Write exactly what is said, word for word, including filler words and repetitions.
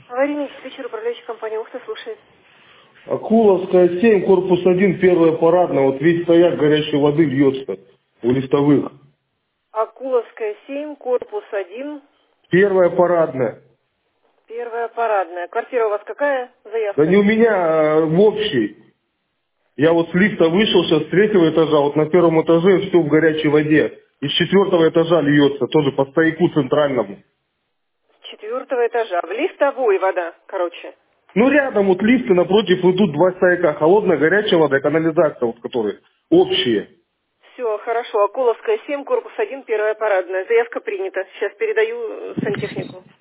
Аварийный диспетчер, управляющая компания Ухта, слушает. Акуловская семь, корпус один, первая парадная. Вот весь стояк горячей воды льется у листовых. Акуловская семь, корпус один, Первая парадная. первая парадная. Квартира у вас какая? Да Заявка? не у меня, а в общей. Я вот с лифта вышел сейчас с третьего этажа, вот на первом этаже все в горячей воде. Из четвертого этажа льется, тоже по стояку центральному. С четвертого этажа. В лифтовой вода, короче. Ну рядом вот лифты, напротив идут два стояка. Холодная, горячая вода и канализация, вот которые общие. Все, хорошо. Акуловская семь, корпус один, первая парадная. Заявка принята. Сейчас передаю э, сантехнику.